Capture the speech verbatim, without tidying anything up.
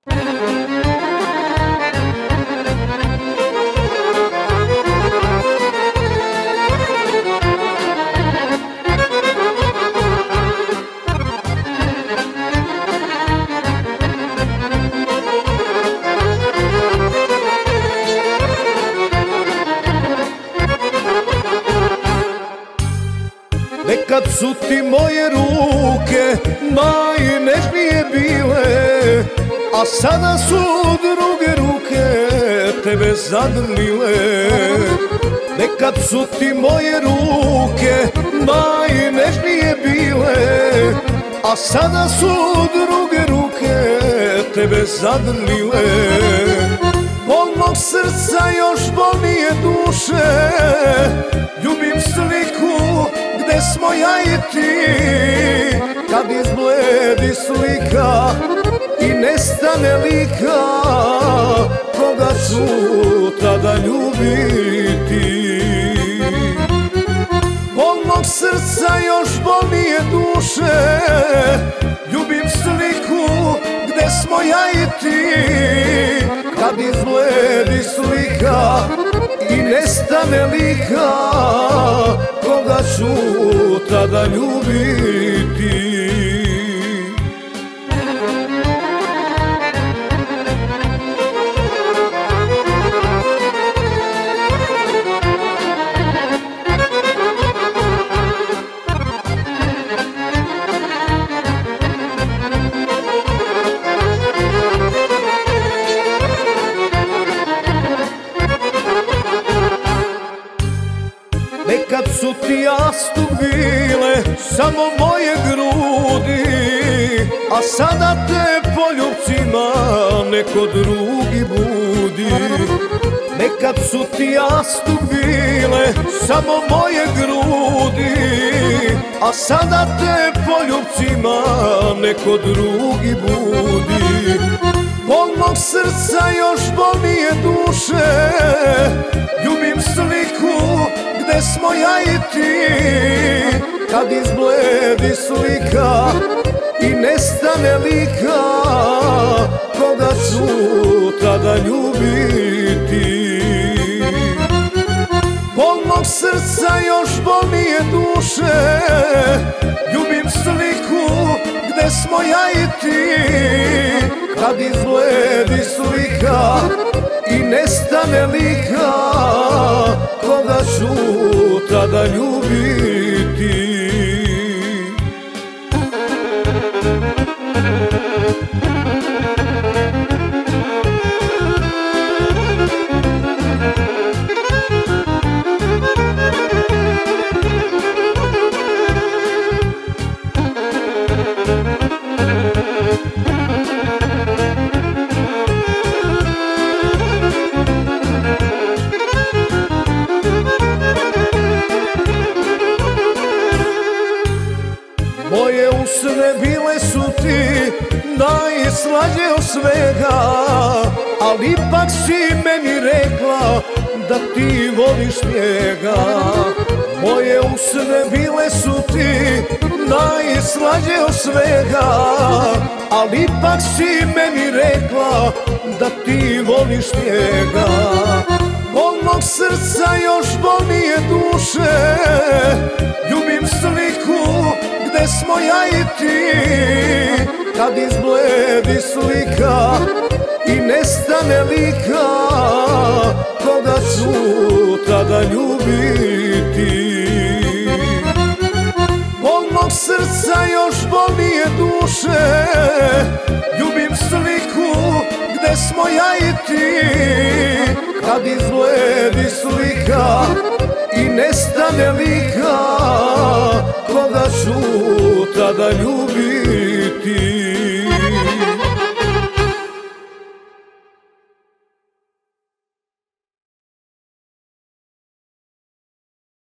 Nekad su ti moje ruke najnežnije bile, a sada su druge ruke tebe zadrlile. Nekad su ti moje ruke najnežnije bile, a sada su druge ruke tebe zadrlile. Bol mog srca još bolnije duše, ljubim sliku gde smo ja i ti. Kad izbledi slika i nestane lika, koga ću tada ljubiti? Bol mog srca još bolnije duše, ljubim sliku gde smo ja i ti. Kad izbledi slika i nestane lika, koga ću tada ljubiti? Nekad su ti jastuk bile samo moje grudi, a sada te poljubcima neko drugi budi. Nekad su ti jastuk bile samo moje grudi, a sada te poljubcima neko drugi budi. Bol mog srca još bolnije duše, ljubim sliku gde smo ja i ti. Kad izbledi slika i nestane lika, koga ću tada ljubiti? Bol mog srca još bolnije duše, ljubim sliku gde smo ja i ti. Kad izbledi slika i nestane lika, koga ću tada ljubiti? Moje usne bile su ti najslađe od svega, ali ipak si meni rekla da ti voliš njega. Moje usne bile su ti najslađe od svega, ali ipak si meni rekla da ti voliš njega. Bol mog srca još bolnije duše, ljubim sliku gde smo ja i ti. Kad izbledi slika i nestane lika, koga ću tada ljubiti? Bol mog srca još bolnije duše, ljubim sliku gde smo ja i ti. Kad izbledi slika i nestane lika, koga ću tada ljubiti?